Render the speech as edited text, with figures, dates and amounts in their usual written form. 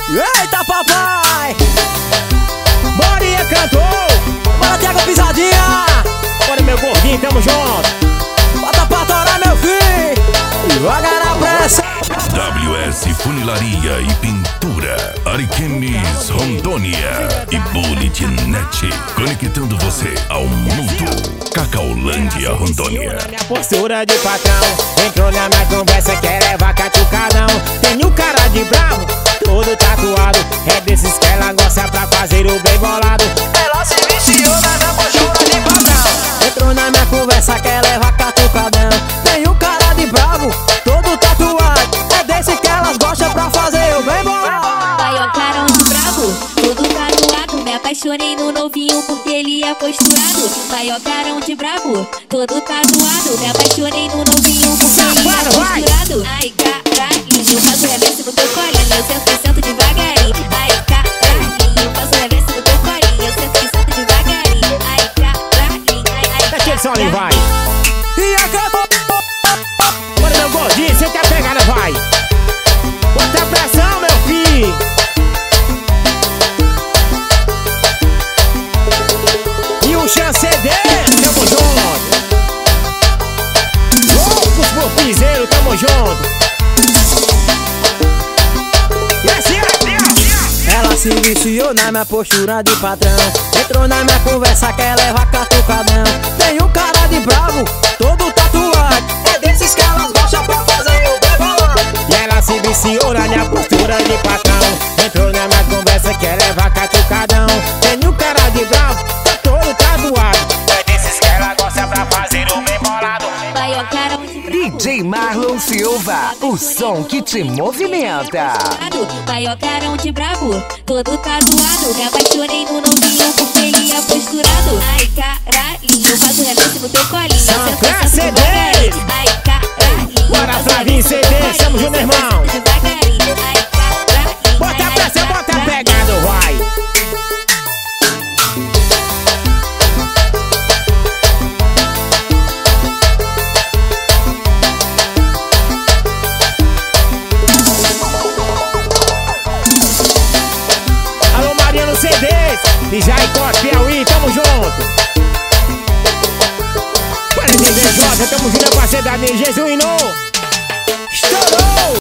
Eita papai, Borinha cantou. Bora Thiago Pisadinha. Bora meu gordinho, tamo junto. Bota pra torar meu filho, devagar na pressa. WS Funilaria e Pintura, Ariquemes Rondônia e Bulletnet, conectando você ao mundo. Cacaulândia, Rondônia. Minha postura de patrão, entrou na minha conversa, quer levar catucadão. Tem um cara de bravo, todo tatuado, é desses que ela gosta pra fazer o bem bolado. Ela se viciou na minha postura de patrão, entrou na minha conversa, quer levar catucadão. Tem um cara de bravo, todo tatuado, é desse que elas gostam pra fazer o bem bolado. Vai ó carão de bravo, todo tatuado. Me apaixonei no novinho porque ele é posturado. Vai ó carão de bravo, todo tatuado. Me apaixonei no novinho porque ele é posturado. Ai caralho, eu faço reverso no teu colinho, eu sento devagarinho. Ai caralho, eu faço reverso no teu colinho, eu sento devagarinho. Ai caralho, ai Deixa ele só ali, vai. E acabou. Bora meu gordinho, você quer pegar, né, vai. Bota a pressão, meu filho. E o CD, tamo junto. Loucos por piseiro, tamo junto. E assim, ela se viciou na minha postura de patrão, entrou na minha conversa, quer levar catucadão. Tem um cara de bravo, todo tatuado, é desses que elas gostam pra fazer o bem bolado. E ela se viciou na minha postura de patrão, entrou na minha conversa, quer levar catucadão. Tem um cara de bravo, todo tatuado, é desses que ela gosta pra fazer o bem bolado. vai ó carão de bravo. DJ Marlon Silva, o som que te movimenta. Vai ó carão de bravo, todo tatuado. Me apaixonei no novinho porque ele é posturado. Ai caralho, eu faço reverso no teu colinho, eu sento devagarinho. Ai caralho, Bora Flavinho CD, chama o Júnior, irmão. devagarinho. Ai caralho, Bota a pressão, bota a pegada, vai. Alô Mariano CDs, e Jaicó, Piauí, tamo junto. 42 J, tamo junto com a cidade de Jesus e não. Estourou!